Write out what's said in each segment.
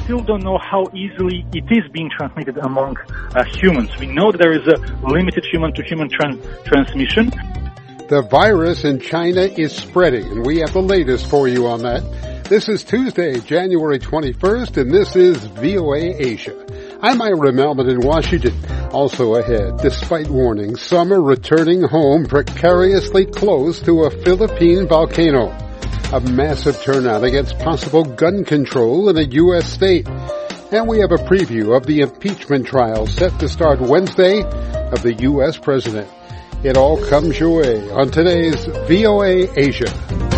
still don't know how easily it is being transmitted among humans. We know that there is a limited human-to-human transmission. The virus in China is spreading, and we have the latest for you on that. This is Tuesday, January 21st, and this is VOA Asia. I'm Ira Melman in Washington. Also ahead, despite warnings, summer returning home precariously close to a Philippine volcano. A massive turnout against possible gun control in a U.S. state. And we have a preview of the impeachment trial set to start Wednesday of the U.S. president. It all comes your way on today's VOA Asia.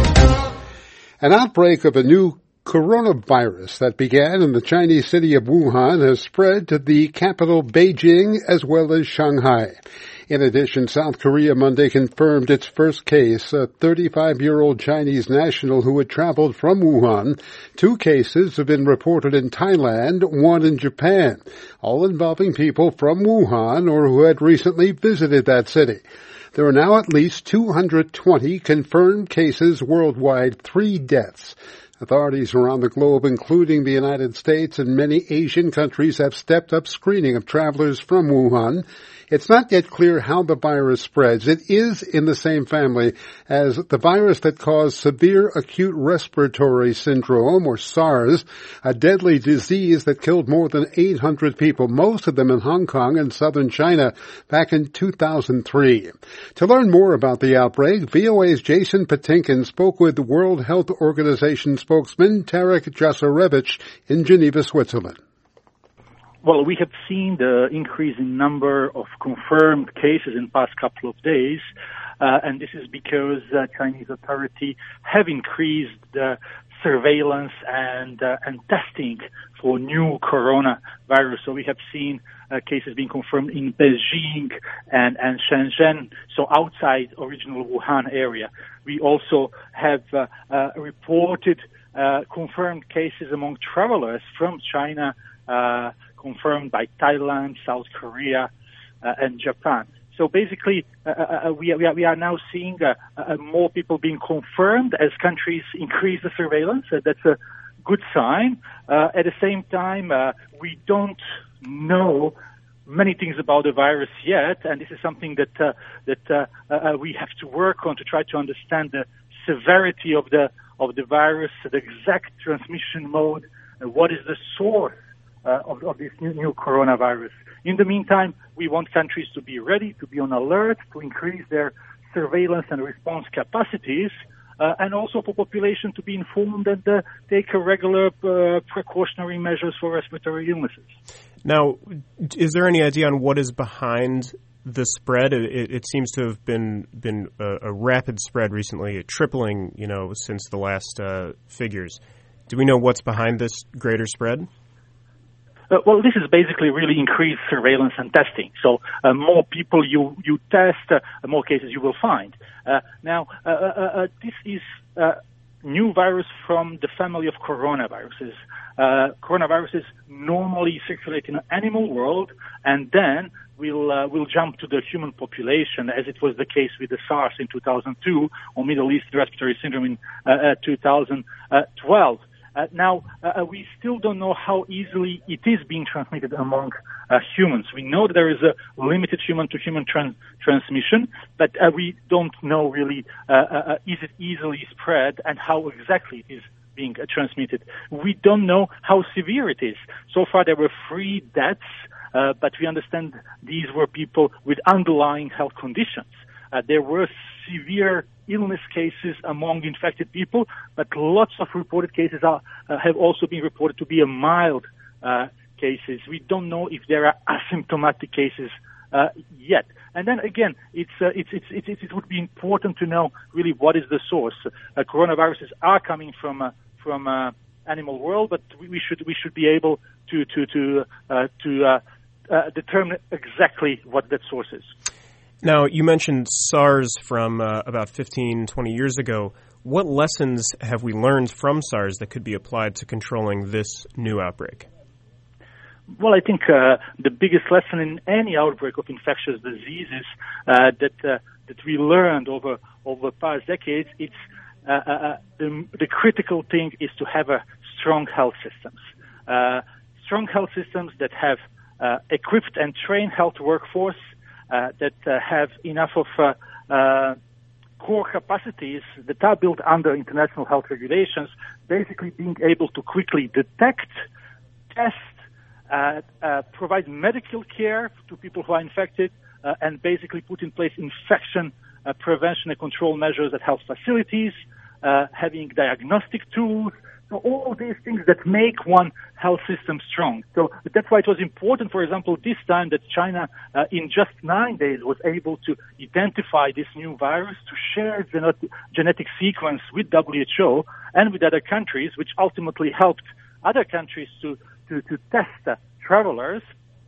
An outbreak of a new coronavirus that began in the Chinese city of Wuhan has spread to the capital Beijing as well as Shanghai. In addition, South Korea Monday confirmed its first case, a 35-year-old Chinese national who had traveled from Wuhan. 2 cases have been reported in Thailand, 1 in Japan, all involving people from Wuhan or who had recently visited that city. There are now at least 220 confirmed cases worldwide, 3 deaths. Authorities around the globe, including the United States and many Asian countries, have stepped up screening of travelers from Wuhan. It's not yet clear how the virus spreads. It is in the same family as the virus that caused severe acute respiratory syndrome, or SARS, a deadly disease that killed more than 800 people, most of them in Hong Kong and southern China, back in 2003. To learn more about the outbreak, VOA's Jason Patinkin spoke with the World Health Organization spokesman Tarek Jasarevic in Geneva, Switzerland. Well, we have seen the increase in number of confirmed cases in the past couple of days, and this is because Chinese authorities have increased the surveillance and testing for new coronavirus. So we have seen cases being confirmed in Beijing and Shenzhen, so outside original Wuhan area. We also have reported confirmed cases among travelers from China, confirmed by Thailand, South Korea, and Japan. So basically, we are now seeing more people being confirmed as countries increase the surveillance. That's a good sign. At the same time, we don't know many things about the virus yet, and this is something that we have to work on to try to understand the severity of the virus, the exact transmission mode, what is the source of this new coronavirus. In the meantime, we want countries to be ready, to be on alert, to increase their surveillance and response capacities, and also for population to be informed and take a regular precautionary measures for respiratory illnesses. Now, is there any idea on what is behind the spread? It seems to have been a rapid spread recently, tripling, since the last figures. Do we know what's behind this greater spread? Well, this is basically really increased surveillance and testing. So more people you test, more cases you will find. This is new virus from the family of coronaviruses. Coronaviruses normally circulate in the animal world, and then we'll jump to the human population, as it was the case with the SARS in 2002 or Middle East respiratory syndrome in 2012. We still don't know how easily it is being transmitted among humans. We know that there is a limited human-to-human transmission, but we don't know really is it easily spread and how exactly it is being transmitted. We don't know how severe it is. So far there were 3 deaths, but we understand these were people with underlying health conditions. There were severe illness cases among infected people, but lots of reported cases have also been reported to be mild cases. We don't know if there are asymptomatic cases yet. And then again, it would be important to know really what is the source. Coronaviruses are coming from animal world, but we should be able to determine exactly what that source is. Now, you mentioned SARS from about 15, 20 years ago. What lessons have we learned from SARS that could be applied to controlling this new outbreak? Well, I think the biggest lesson in any outbreak of infectious diseases that we learned over past decades, it's the critical thing is to have a strong health systems. strong health systems that have equipped and trained health workforce, that have enough of core capacities that are built under international health regulations, basically being able to quickly detect, test, provide medical care to people who are infected, and basically put in place infection prevention and control measures at health facilities, having diagnostic tools. So all of these things that make one health system strong. So that's why it was important, for example, this time that China, in just 9 days, was able to identify this new virus, to share genetic sequence with WHO and with other countries, which ultimately helped other countries to test travelers,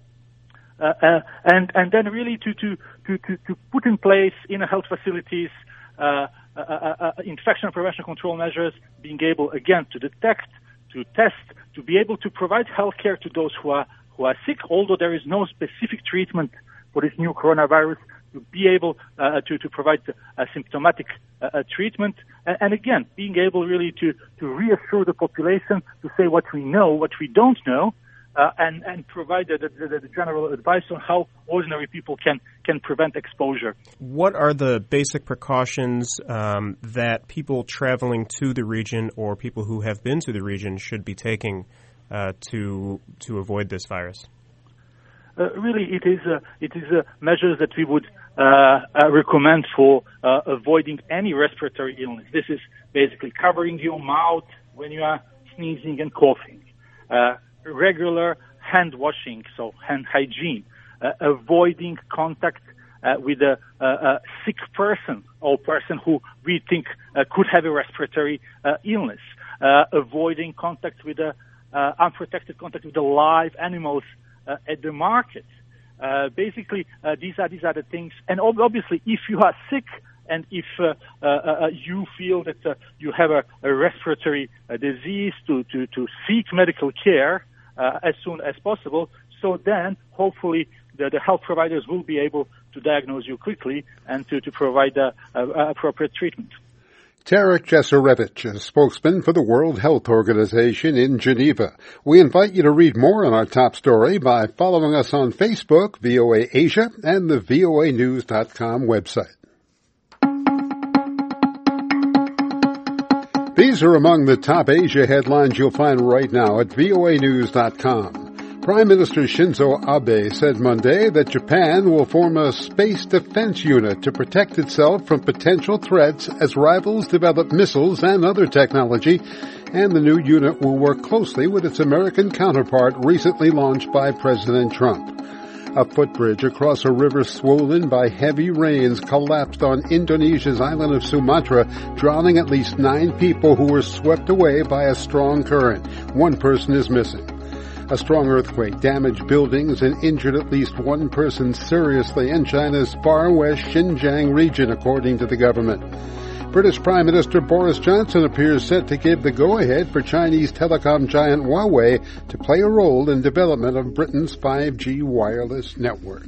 and then really to put in place in health facilities infection prevention control measures, being able again to detect, to test, to be able to provide health care to those who are sick, although there is no specific treatment for this new coronavirus, to be able to provide symptomatic treatment, and again being able really to reassure the population, to say what we know, what we don't know, and provide the general advice on how ordinary people can prevent exposure. What are the basic precautions that people traveling to the region or people who have been to the region should be taking to avoid this virus? Really, it is measures that we would recommend for avoiding any respiratory illness. This is basically covering your mouth when you are sneezing and coughing. Regular hand washing, so hand hygiene, avoiding contact with a sick person or person who we think could have a respiratory illness, avoiding contact with unprotected contact with the live animals at the market. Basically, these are the things. And obviously, if you are sick and if you feel that you have a respiratory disease, to seek medical care as soon as possible. So then, hopefully, the health providers will be able to diagnose you quickly and to provide appropriate treatment. Tarek Jaserevich, a spokesman for the World Health Organization in Geneva. We invite you to read more on our top story by following us on Facebook, VOA Asia, and the voanews.com website. These are among the top Asia headlines you'll find right now at voanews.com. Prime Minister Shinzo Abe said Monday that Japan will form a space defense unit to protect itself from potential threats as rivals develop missiles and other technology, and the new unit will work closely with its American counterpart recently launched by President Trump. A footbridge across a river swollen by heavy rains collapsed on Indonesia's island of Sumatra, drowning at least 9 people who were swept away by a strong current. 1 person is missing. A strong earthquake damaged buildings and injured at least 1 person seriously in China's far west Xinjiang region, according to the government. British Prime Minister Boris Johnson appears set to give the go-ahead for Chinese telecom giant Huawei to play a role in development of Britain's 5G wireless network.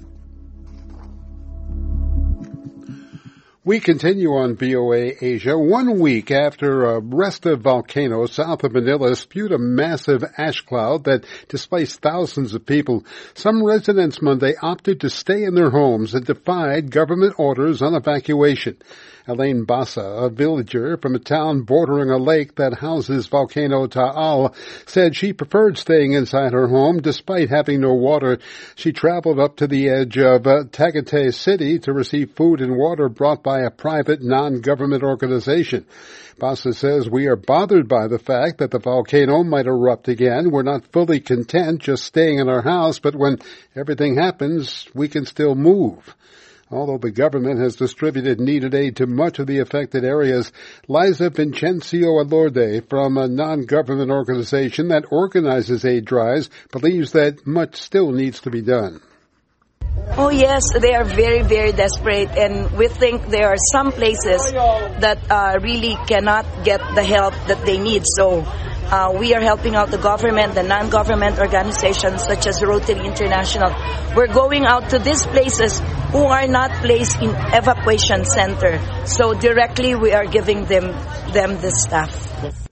We continue on VOA Asia. 1 week after a Resta volcano south of Manila spewed a massive ash cloud that displaced thousands of people, some residents Monday opted to stay in their homes and defied government orders on evacuation. Elaine Bassa, a villager from a town bordering a lake that houses Volcano Taal, said she preferred staying inside her home despite having no water. She traveled up to the edge of Tagaytay City to receive food and water brought by a private non-government organization. Bassa says, "We are bothered by the fact that the volcano might erupt again. We're not fully content just staying in our house, but when everything happens, we can still move." Although the government has distributed needed aid to much of the affected areas, Liza Vincencio Alorde from a non-government organization that organizes aid drives believes that much still needs to be done. Oh yes, they are very, very desperate, and we think there are some places that really cannot get the help that they need. So we are helping out the government, the non-government organizations such as Rotary International. We're going out to these places who are not placed in evacuation center. So directly we are giving them the stuff.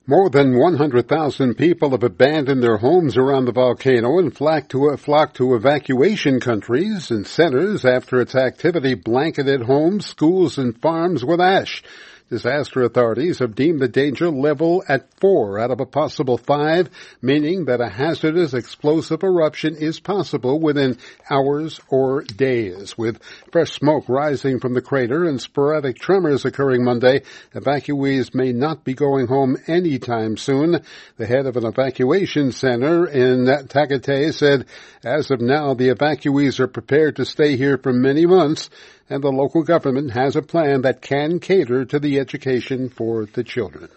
More than 100,000 people have abandoned their homes around the volcano and flocked to evacuation countries and centers after its activity blanketed homes, schools, and farms with ash. Disaster authorities have deemed the danger level at 4 out of a possible 5, meaning that a hazardous explosive eruption is possible within hours or days. With fresh smoke rising from the crater and sporadic tremors occurring Monday, evacuees may not be going home anytime soon. The head of an evacuation center in Tagaytay said, as of now, the evacuees are prepared to stay here for many months, and the local government has a plan that can cater to the education for the children.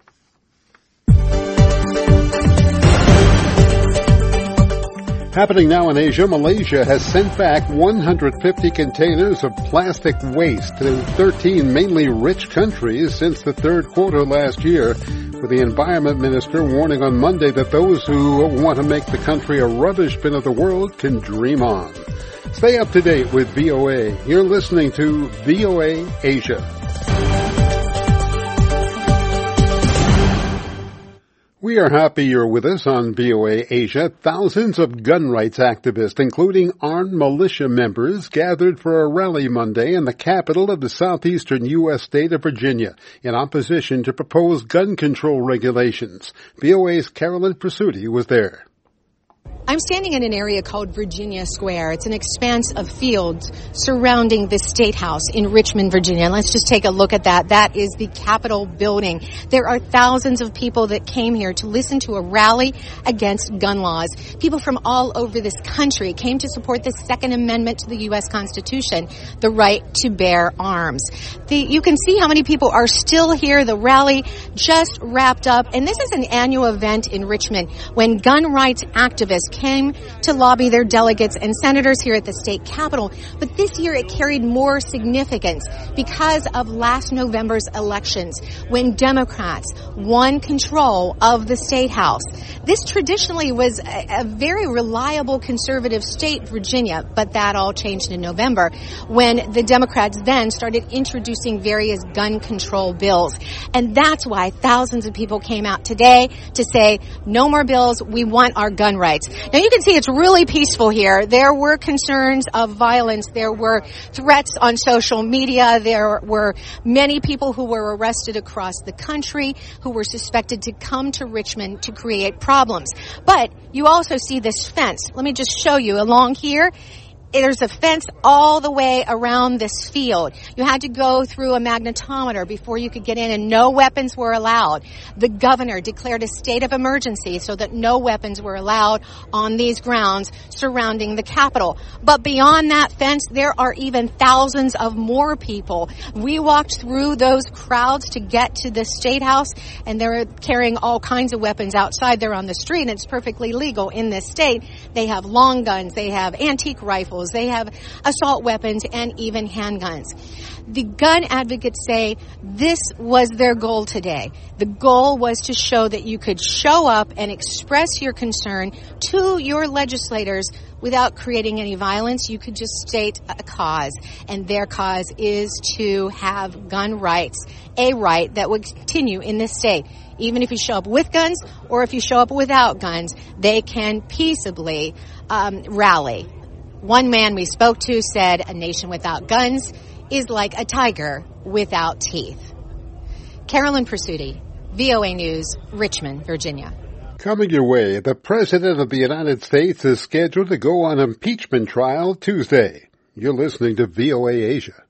Happening now in Asia, Malaysia has sent back 150 containers of plastic waste to 13 mainly rich countries since the third quarter last year, with the environment minister warning on Monday that those who want to make the country a rubbish bin of the world can dream on. Stay up to date with VOA. You're listening to VOA Asia. We are happy you're with us on VOA Asia. Thousands of gun rights activists, including armed militia members, gathered for a rally Monday in the capital of the southeastern U.S. state of Virginia in opposition to proposed gun control regulations. VOA's Carolyn Presutti was there. I'm standing in an area called Virginia Square. It's an expanse of fields surrounding the State House in Richmond, Virginia. And let's just take a look at that. That is the Capitol building. There are thousands of people that came here to listen to a rally against gun laws. People from all over this country came to support the Second Amendment to the U.S. Constitution, the right to bear arms. You can see how many people are still here. The rally just wrapped up. And this is an annual event in Richmond when gun rights activists came to lobby their delegates and senators here at the state capitol. But this year it carried more significance because of last November's elections when Democrats won control of the state house. This traditionally was a very reliable conservative state, Virginia, but that all changed in November when the Democrats then started introducing various gun control bills. And that's why thousands of people came out today to say, no more bills, we want our gun rights. Now you can see it's really peaceful here. There were concerns of violence. There were threats on social media. There were many people who were arrested across the country who were suspected to come to Richmond to create problems. But you also see this fence. Let me just show you along here. There's a fence all the way around this field. You had to go through a magnetometer before you could get in, and no weapons were allowed. The governor declared a state of emergency so that no weapons were allowed on these grounds surrounding the Capitol. But beyond that fence, there are even thousands of more people. We walked through those crowds to get to the State House, and they're carrying all kinds of weapons outside. They're on the street, and it's perfectly legal in this state. They have long guns. They have antique rifles. They have assault weapons and even handguns. The gun advocates say this was their goal today. The goal was to show that you could show up and express your concern to your legislators without creating any violence. You could just state a cause, and their cause is to have gun rights, a right that would continue in this state. Even if you show up with guns or if you show up without guns, they can peaceably rally. One man we spoke to said a nation without guns is like a tiger without teeth. Carolyn Presutti, VOA News, Richmond, Virginia. Coming your way, the President of the United States is scheduled to go on impeachment trial Tuesday. You're listening to VOA Asia.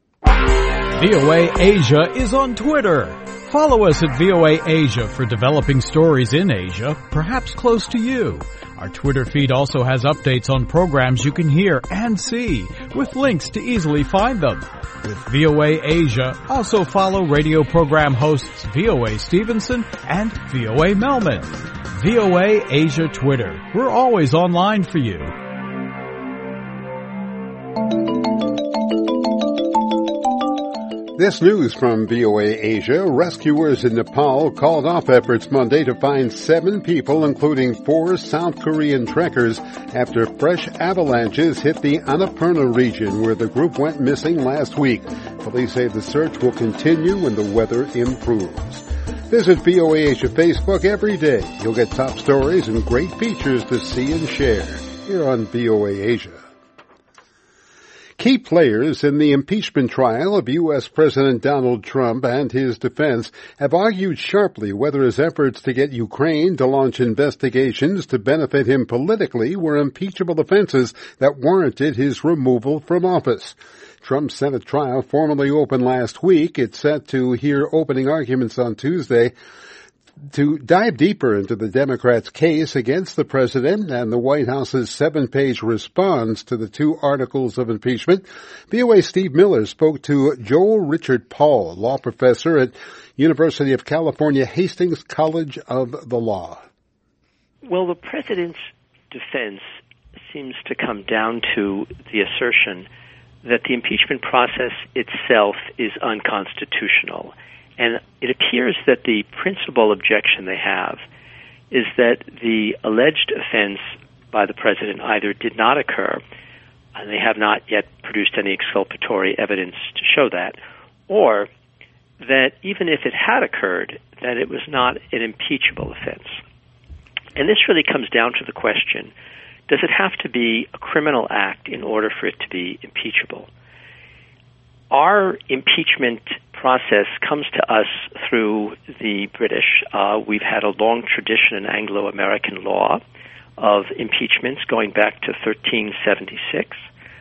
VOA Asia is on Twitter. Follow us at VOA Asia for developing stories in Asia, perhaps close to you. Our Twitter feed also has updates on programs you can hear and see, with links to easily find them. With VOA Asia, also follow radio program hosts VOA Stevenson and VOA Melman. VOA Asia Twitter. We're always online for you. This news from VOA Asia. Rescuers in Nepal called off efforts Monday to find 7 people, including 4 South Korean trekkers, after fresh avalanches hit the Annapurna region where the group went missing last week. Police say the search will continue when the weather improves. Visit VOA Asia Facebook every day. You'll get top stories and great features to see and share here on VOA Asia. Key players in the impeachment trial of U.S. President Donald Trump and his defense have argued sharply whether his efforts to get Ukraine to launch investigations to benefit him politically were impeachable offenses that warranted his removal from office. Trump's Senate trial formally opened last week. It's set to hear opening arguments on Tuesday. To dive deeper into the Democrats' case against the president and the White House's 7-page response to the 2 articles of impeachment, VOA Steve Miller spoke to Joel Richard Paul, law professor at University of California Hastings College of the Law. Well, the president's defense seems to come down to the assertion that the impeachment process itself is unconstitutional. And it appears that the principal objection they have is that the alleged offense by the president either did not occur, and they have not yet produced any exculpatory evidence to show that, or that even if it had occurred, that it was not an impeachable offense. And this really comes down to the question, does it have to be a criminal act in order for it to be impeachable? Our impeachment process comes to us through the British. We've had a long tradition in Anglo-American law of impeachments going back to 1376.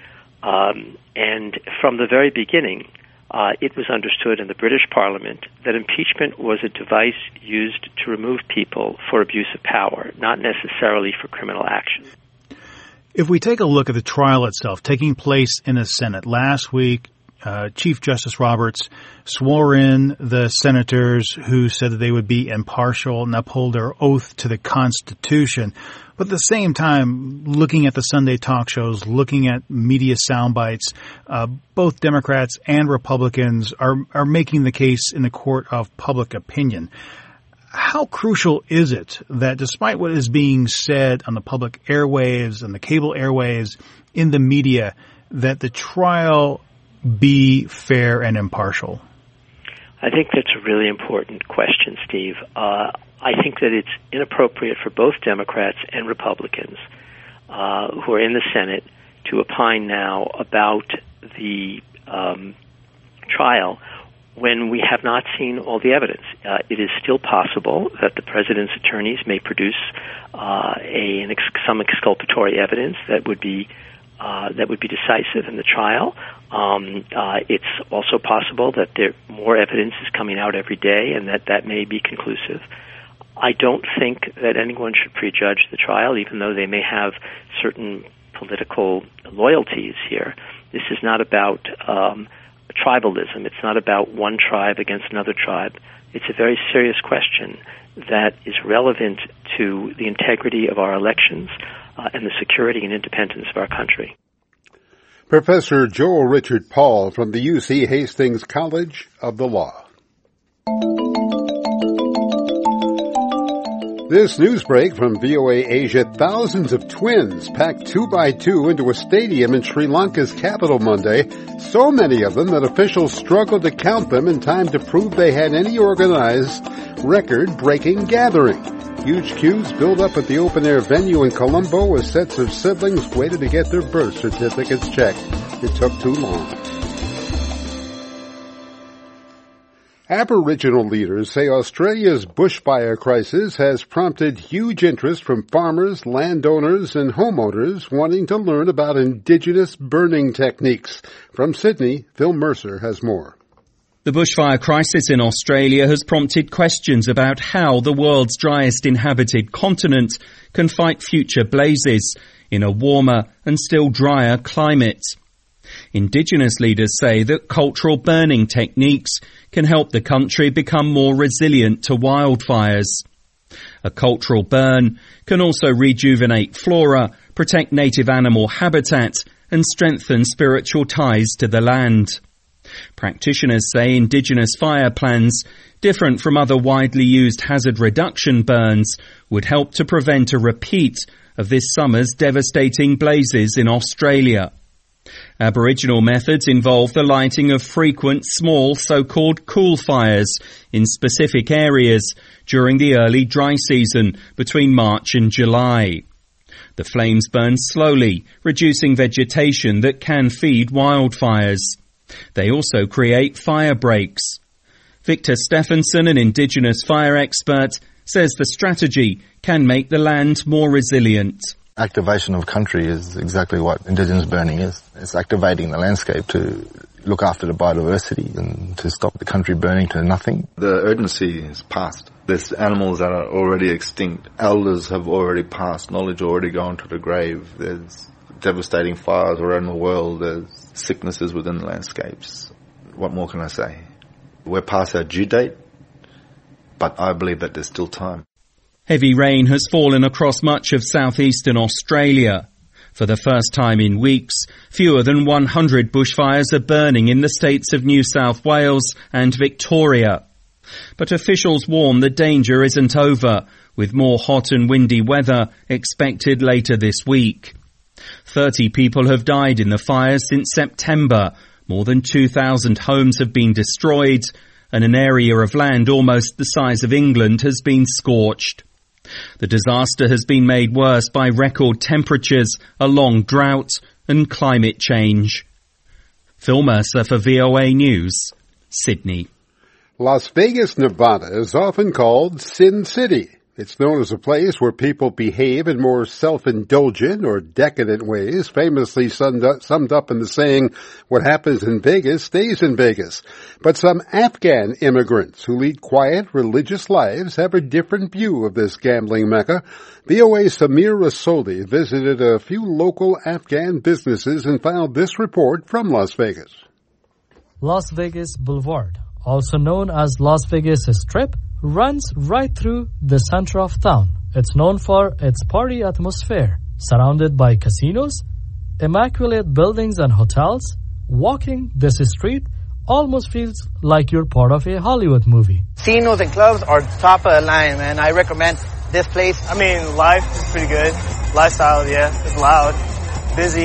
And from the very beginning, it was understood in the British Parliament that impeachment was a device used to remove people for abuse of power, not necessarily for criminal action. If we take a look at the trial itself taking place in the Senate last week, Chief Justice Roberts swore in the senators who said that they would be impartial and uphold their oath to the Constitution. But at the same time, looking at the Sunday talk shows, looking at media sound bites, both Democrats and Republicans are making the case in the court of public opinion. How crucial is it that despite what is being said on the public airwaves and the cable airwaves in the media, that the trial be fair and impartial? I think that's a really important question, Steve. I think that it's inappropriate for both Democrats and Republicans who are in the Senate to opine now about the trial when we have not seen all the evidence. It is still possible that the president's attorneys may produce some exculpatory evidence that would be decisive in the trial. It's also possible that more evidence is coming out every day and that may be conclusive. I don't think that anyone should prejudge the trial, even though they may have certain political loyalties here. This is not about tribalism. It's not about one tribe against another tribe. It's a very serious question that is relevant to the integrity of our elections and the security and independence of our country. Professor Joel Richard Paul from the UC Hastings College of the Law. This news break from VOA Asia, thousands of twins packed 2 by 2 into a stadium in Sri Lanka's capital Monday, so many of them that officials struggled to count them in time to prove they had any organized record-breaking gathering. Huge queues built up at the open-air venue in Colombo as sets of siblings waited to get their birth certificates checked. It took too long. Aboriginal leaders say Australia's bushfire crisis has prompted huge interest from farmers, landowners, and homeowners wanting to learn about indigenous burning techniques. From Sydney, Phil Mercer has more. The bushfire crisis in Australia has prompted questions about how the world's driest inhabited continent can fight future blazes in a warmer and still drier climate. Indigenous leaders say that cultural burning techniques can help the country become more resilient to wildfires. A cultural burn can also rejuvenate flora, protect native animal habitat, and strengthen spiritual ties to the land. Practitioners say indigenous fire plans, different from other widely used hazard reduction burns, would help to prevent a repeat of this summer's devastating blazes in Australia. Aboriginal methods involve the lighting of frequent small so-called cool fires in specific areas during the early dry season between March and July. The flames burn slowly, reducing vegetation that can feed wildfires. They also create fire breaks. Victor Stephenson, an Indigenous fire expert, says the strategy can make the land more resilient. Activation of country is exactly what Indigenous burning is. It's activating the landscape to look after the biodiversity and to stop the country burning to nothing. The urgency is past. There's animals that are already extinct. Elders have already passed. Knowledge already gone to the grave. There's devastating fires around the world. There's sicknesses within the landscapes. What more can I say? We're past our due date, but I believe that there's still time. Heavy rain has fallen across much of southeastern Australia. For the first time in weeks, fewer than 100 bushfires are burning in the states of New South Wales and Victoria. But officials warn the danger isn't over, with more hot and windy weather expected later this week. 30 people have died in the fires since September. More than 2,000 homes have been destroyed, and an area of land almost the size of England has been scorched. The disaster has been made worse by record temperatures, a long drought and climate change. Phil Mercer for VOA News, Sydney. Las Vegas, Nevada is often called Sin City. It's known as a place where people behave in more self-indulgent or decadent ways, famously summed up in the saying, what happens in Vegas stays in Vegas. But some Afghan immigrants who lead quiet, religious lives have a different view of this gambling mecca. VOA's Samir Rasoli visited a few local Afghan businesses and found this report from Las Vegas. Las Vegas Boulevard, also known as Las Vegas Strip, runs right through the center of town. It's known for its party atmosphere, surrounded by casinos, immaculate buildings and hotels. Walking this street almost feels like you're part of a Hollywood movie. Casinos and clubs are top of the line, man. I recommend this place. I mean, life is pretty good. Lifestyle, yeah, it's loud, busy.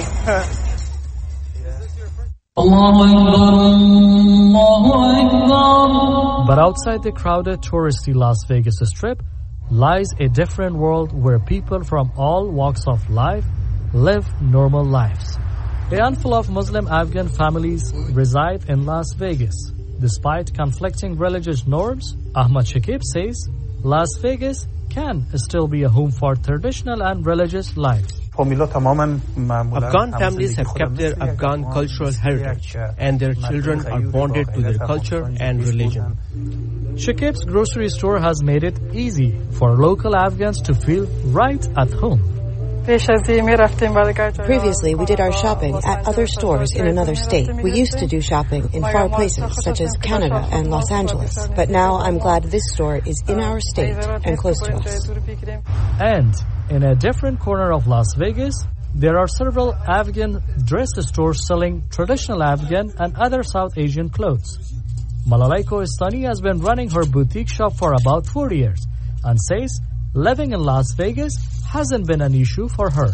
But outside the crowded touristy Las Vegas Strip lies a different world where people from all walks of life live normal lives. A handful of Muslim Afghan families reside in Las Vegas. Despite conflicting religious norms, Ahmad Shakib says Las Vegas can still be a home for traditional and religious life. Afghan families have kept their Afghan cultural heritage, and their children are bonded to their culture and religion. Shakib's grocery store has made it easy for local Afghans to feel right at home. Previously, we did our shopping at other stores in another state. We used to do shopping in far places, such as Canada and Los Angeles. But now I'm glad this store is in our state and close to us. And in a different corner of Las Vegas, there are several Afghan dress stores selling traditional Afghan and other South Asian clothes. Malalai Koistani has been running her boutique shop for about 4 years and says living in Las Vegas hasn't been an issue for her.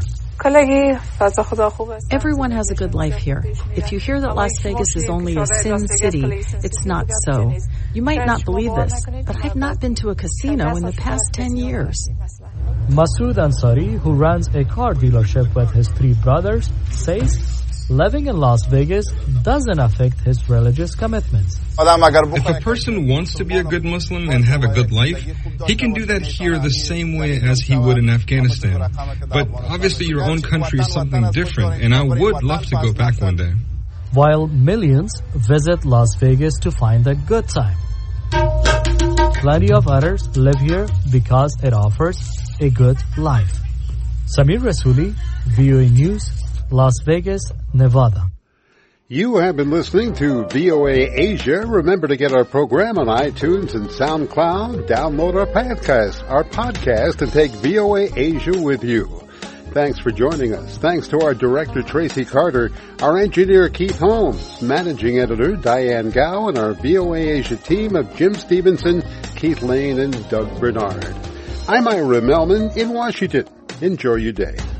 Everyone has a good life here. If you hear that Las Vegas is only a sin city, it's not so. You might not believe this, but I've not been to a casino in the past 10 years. Masood Ansari, who runs a car dealership with his 3 brothers, says living in Las Vegas doesn't affect his religious commitments. If a person wants to be a good Muslim and have a good life, he can do that here the same way as he would in Afghanistan. But obviously your own country is something different, and I would love to go back one day. While millions visit Las Vegas to find a good time, plenty of others live here because it offers a good life. Samir Rasuli, VOA News, Las Vegas, Nevada. You have been listening to VOA Asia. Remember to get our program on iTunes and SoundCloud. Download our podcast, and take VOA Asia with you. Thanks for joining us. Thanks to our director, Tracy Carter, our engineer, Keith Holmes, managing editor, Diane Gow, and our VOA Asia team of Jim Stevenson, Keith Lane, and Doug Bernard. I'm Ira Melman in Washington. Enjoy your day.